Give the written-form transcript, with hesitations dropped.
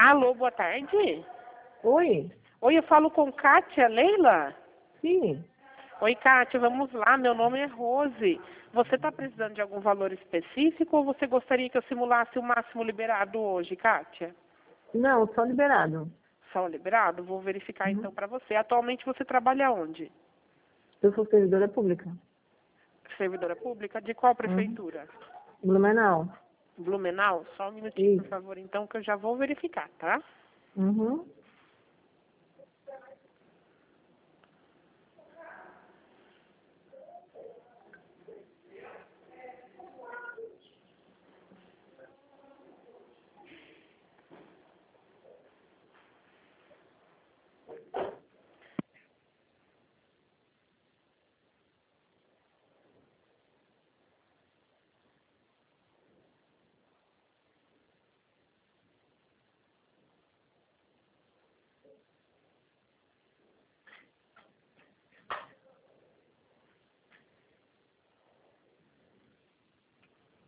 Alô, boa tarde. Oi? Oi, eu falo com Kátia Leila? Sim. Oi, Kátia, vamos lá. Meu nome é Rose. Você está precisando de algum valor específico ou você gostaria que eu simulasse o máximo liberado hoje, Kátia? Não, só liberado. Só liberado? Vou verificar Uhum. então para você. Atualmente você trabalha onde? Eu sou servidora pública. Servidora pública? De qual Uhum. prefeitura? Blumenau. Blumenau? Só um minutinho, por Isso. favor, então, que eu já vou verificar, tá? Uhum.